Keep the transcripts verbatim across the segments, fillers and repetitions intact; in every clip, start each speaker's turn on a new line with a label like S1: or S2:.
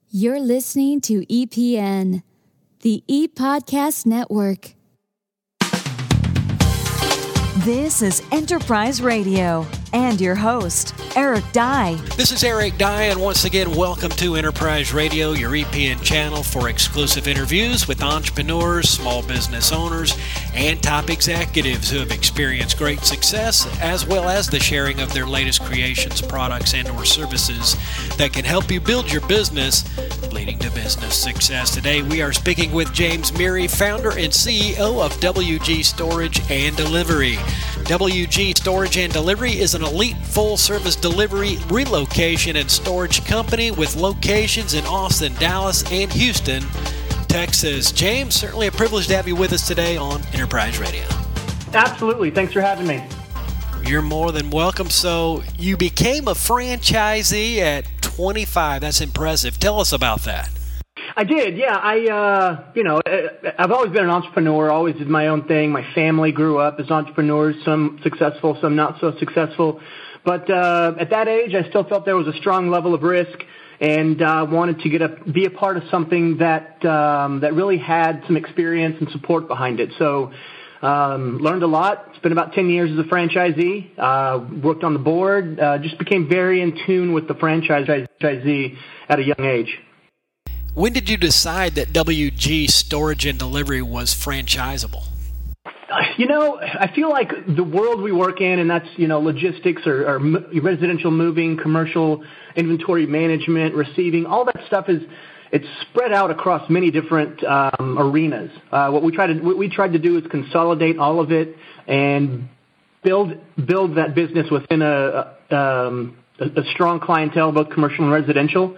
S1: You're listening to E P N, the E-Podcast Network.
S2: This is Enterprise Radio and your host, Eric Dye.
S3: This is Eric Dye, and once again, welcome to Enterprise Radio, your E P N channel for exclusive interviews with entrepreneurs, small business owners, and top executives who have experienced great success, as well as the sharing of their latest creations, products, and or services that can help you build your business, leading to business success. Today, we are speaking with James Meary, founder and C E O of W G Storage and Delivery. W G Storage and Delivery is an elite full-service delivery, relocation, and storage company with locations in Austin, Dallas, and Houston, Texas. James, certainly a privilege to have you with us today on Enterprise Radio.
S4: Absolutely. Thanks for having me.
S3: You're more than welcome. So you became a franchisee at twenty-five. That's impressive. Tell us about that.
S4: I did, yeah. I, uh, you know, I've always been an entrepreneur, always did my own thing. My family grew up as entrepreneurs, some successful, some not so successful. But uh, at that age, I still felt there was a strong level of risk, and uh, wanted to get a, be a part of something that um, that really had some experience and support behind it. So um, learned a lot. Spent about ten years as a franchisee. Uh, worked on the board. Uh, just became very in tune with the franchisee at a young age.
S3: When did you decide that W G Storage and Delivery was franchisable?
S4: You know, I feel like the world we work in, and that's, you know, logistics or, or residential moving, commercial inventory management, receiving, all that stuff is, it's spread out across many different um, arenas. Uh, what we try to what we tried to do is consolidate all of it and build build that business within a, um, a, a strong clientele, both commercial and residential.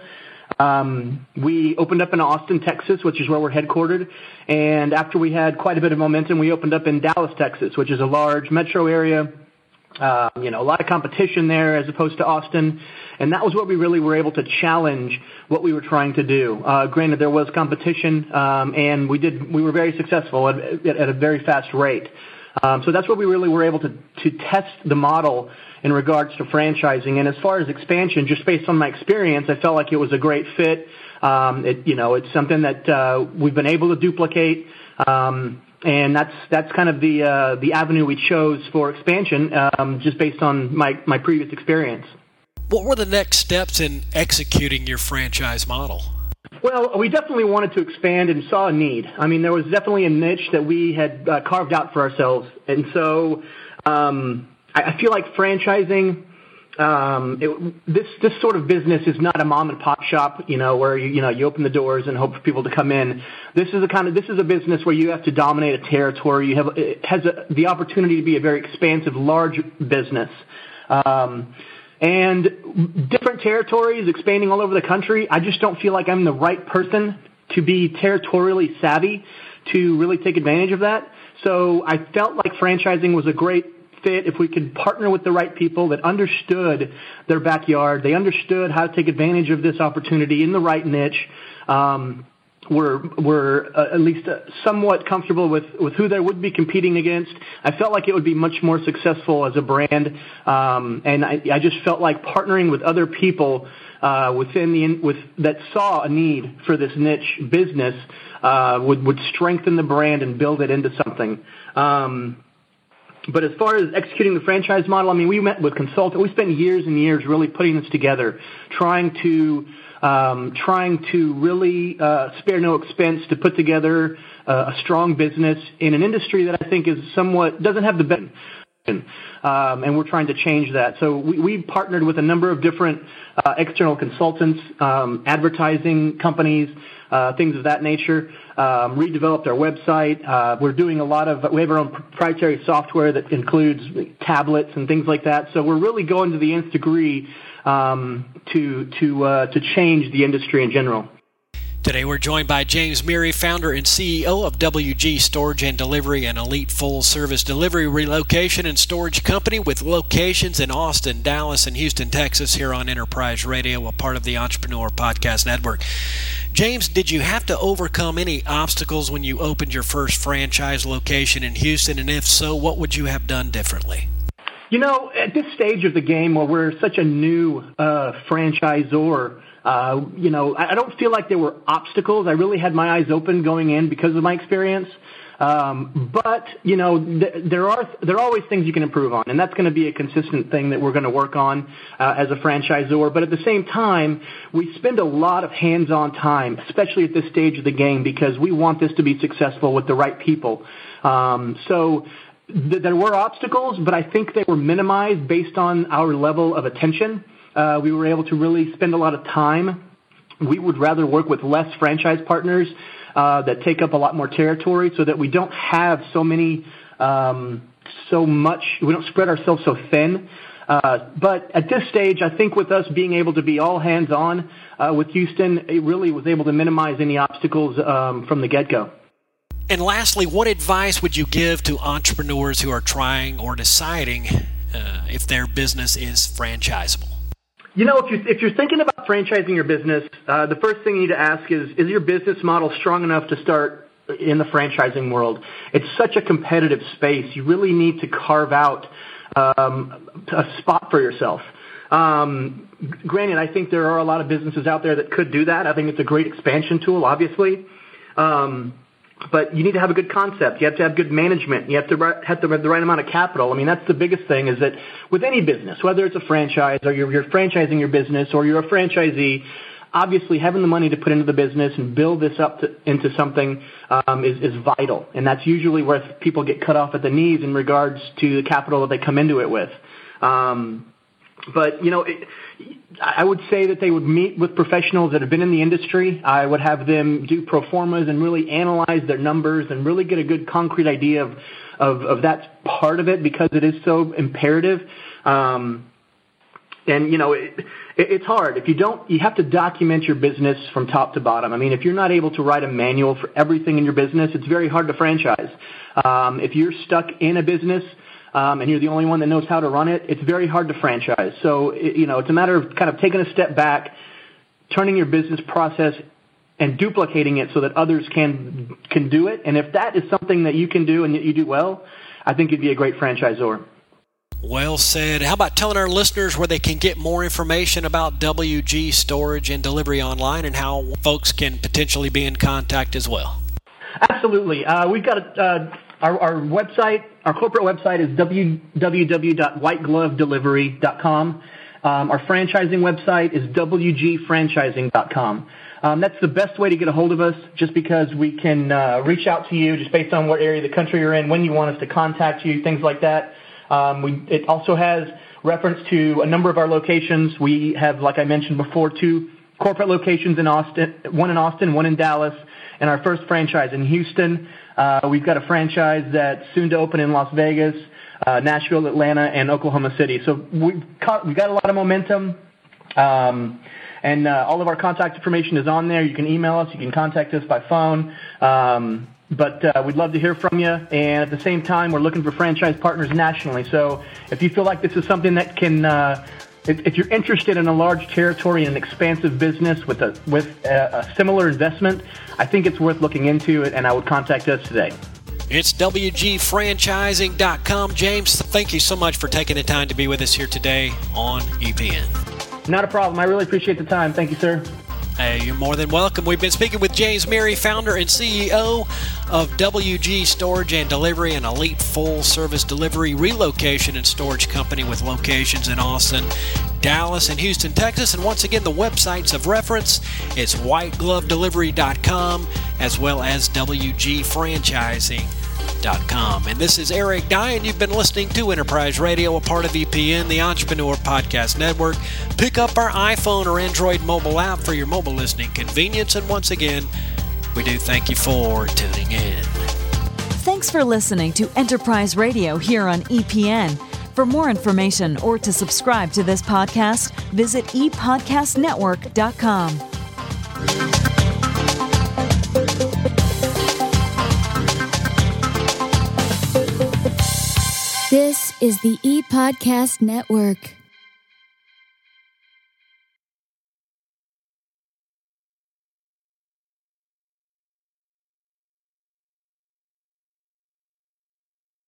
S4: Um, we opened up in Austin, Texas, which is where we're headquartered. And after we had quite a bit of momentum, we opened up in Dallas, Texas, which is a large metro area. Uh, you know, a lot of competition there as opposed to Austin. And that was what we really were able to challenge what we were trying to do. Uh, granted, there was competition, um, and we did, we were very successful at, at, at a very fast rate. Um, so that's what we really were able to, to test the model in regards to franchising. And as far as expansion, just based on my experience, I felt like it was a great fit. Um, it, you know, it's something that uh, we've been able to duplicate, um, and that's that's kind of the uh, the avenue we chose for expansion, um, just based on my my previous experience.
S3: What were the next steps in executing your franchise model?
S4: Well, we definitely wanted to expand and saw a need. I mean, there was definitely a niche that we had uh, carved out for ourselves. And so um, I, I feel like franchising, um, it, this this sort of business is not a mom and pop shop, you know, where you, you know you open the doors and hope for people to come in. This is a kind of this is a business where you have to dominate a territory. You have it has a, the opportunity to be a very expansive, large business. Um, And different territories, expanding all over the country, I just don't feel like I'm the right person to be territorially savvy to really take advantage of that. So I felt like franchising was a great fit if we could partner with the right people that understood their backyard. They understood how to take advantage of this opportunity in the right niche. Um, We're, we're uh, at least uh, somewhat comfortable with, with who they would be competing against. I felt like it would be much more successful as a brand, um, and I, I just felt like partnering with other people uh, within the with that saw a need for this niche business uh, would would strengthen the brand and build it into something. Um, But as far as executing the franchise model, I mean, we met with consultants. We spent years and years really putting this together, trying to um, trying to really uh, spare no expense to put together uh, a strong business in an industry that I think is somewhat doesn't have the benefit. Um, and we're trying to change that. So we, we partnered with a number of different uh, external consultants, um, advertising companies, uh, things of that nature. Um, redeveloped our website. Uh, we're doing a lot of, we have our own proprietary software that includes tablets and things like that. So we're really going to the nth degree um, to to uh, to change the industry in general.
S3: Today we're joined by James Meary, founder and C E O of W G Storage and Delivery, an elite full-service delivery, relocation, and storage company with locations in Austin, Dallas, and Houston, Texas, here on Enterprise Radio, a part of the Entrepreneur Podcast Network. James, did you have to overcome any obstacles when you opened your first franchise location in Houston? And if so, what would you have done differently?
S4: You know, at this stage of the game where we're such a new uh, franchisor, uh, you know, I, I don't feel like there were obstacles. I really had my eyes open going in because of my experience. Um, but, you know, th- there are there are always things you can improve on, and that's going to be a consistent thing that we're going to work on uh, as a franchisor. But at the same time, we spend a lot of hands-on time, especially at this stage of the game, because we want this to be successful with the right people. Um, so th- there were obstacles, but I think they were minimized based on our level of attention. Uh, we were able to really spend a lot of time. We would rather work with less franchise partners Uh, that take up a lot more territory, so that we don't have so many, um, so much, we don't spread ourselves so thin. Uh, but at this stage, I think with us being able to be all hands-on uh, with Houston, it really was able to minimize any obstacles um, from the get-go.
S3: And lastly, what advice would you give to entrepreneurs who are trying or deciding uh, if their business is franchisable?
S4: You know, if you're, if you're thinking about franchising your business, uh, the first thing you need to ask is, is your business model strong enough to start in the franchising world? It's such a competitive space. You really need to carve out um, a spot for yourself. Um, granted, I think there are a lot of businesses out there that could do that. I think it's a great expansion tool, obviously. Um, But you need to have a good concept. You have to have good management. You have to have to have the right amount of capital. I mean, that's the biggest thing, is that with any business, whether it's a franchise or you're, you're franchising your business or you're a franchisee, obviously having the money to put into the business and build this up to, into something um, is, is vital. And that's usually where people get cut off at the knees in regards to the capital that they come into it with. Um, but, you know, it, I would say that they would meet with professionals that have been in the industry. I would have them do pro formas and really analyze their numbers and really get a good concrete idea of, of, of that part of it, because it is so imperative. Um, and, you know, it, it, it's hard. If you don't, you have to document your business from top to bottom. I mean, if you're not able to write a manual for everything in your business, it's very hard to franchise. Um, if you're stuck in a business, Um, and you're the only one that knows how to run it, it's very hard to franchise. So, it, you know, it's a matter of kind of taking a step back, turning your business process and duplicating it so that others can can do it. And if that is something that you can do and that you do well, I think you'd be a great franchisor.
S3: Well said. How about telling our listeners where they can get more information about W G Storage and Delivery online, and how folks can potentially be in contact as well?
S4: Absolutely. Uh, we've got a... Uh, Our, our website, our corporate website is w w w dot white glove delivery dot com. Um, our franchising website is w g franchising dot com. Um, that's the best way to get a hold of us, just because we can uh, reach out to you just based on what area of the country you're in, when you want us to contact you, things like that. Um, we, it also has reference to a number of our locations. We have, like I mentioned before, two corporate locations in Austin, one in Austin, one in Dallas, and our first franchise in Houston. Uh, we've got a franchise that's soon to open in Las Vegas, uh, Nashville, Atlanta, and Oklahoma City. So we've, caught, we've got a lot of momentum, um, and uh, all of our contact information is on there. You can email us. You can contact us by phone. Um, but uh, we'd love to hear from you. And at the same time, we're looking for franchise partners nationally. So if you feel like this is something that can uh, If, if you're interested in a large territory and an expansive business with a with a, a similar investment, I think it's worth looking into it, and I would contact us today.
S3: It's w g franchising dot com. James, thank you so much for taking the time to be with us here today on E P N.
S4: Not a problem. I really appreciate the time. Thank you, sir.
S3: Hey, you're more than welcome. We've been speaking with James Meary, founder and C E O of W G Storage and Delivery, an elite full-service delivery, relocation, and storage company with locations in Austin, Dallas, and Houston, Texas. And once again, the websites of reference, it's white glove delivery dot com as well as w g franchising dot com. And this is Eric Dye, and you've been listening to Enterprise Radio, a part of E P N, the Entrepreneur Podcast Network. Pick up our iPhone or Android mobile app for your mobile listening convenience. And once again, we do thank you for tuning in.
S2: Thanks for listening to Enterprise Radio here on E P N. For more information or to subscribe to this podcast, visit e podcast network dot com.
S1: This is the E-Podcast Network.